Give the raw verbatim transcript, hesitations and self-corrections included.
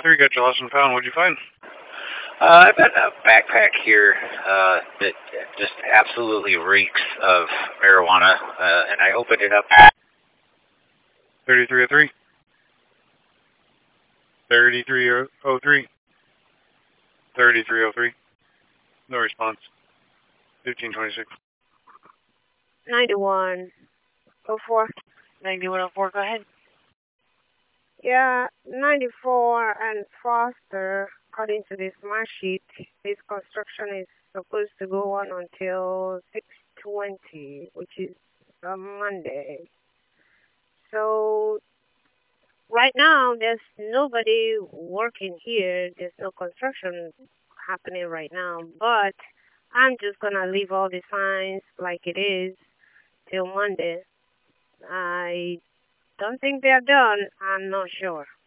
Three got you lost and found. What'd you find? Uh, I've got a backpack here uh, that just absolutely reeks of marijuana, uh, and I opened it up. thirty-three oh three. thirty-three oh three. thirty-three oh three. No response. fifteen twenty-six. ninety-one oh four. ninety-one oh four, go ahead. Yeah, ninety-four and Foster, according to this smart sheet, this construction is supposed to go on until six twenty, which is a Monday. So right now, there's nobody working here. There's no construction happening right now. But I'm just going to leave all the signs like it is till Monday. I don't think they're done. I'm not sure.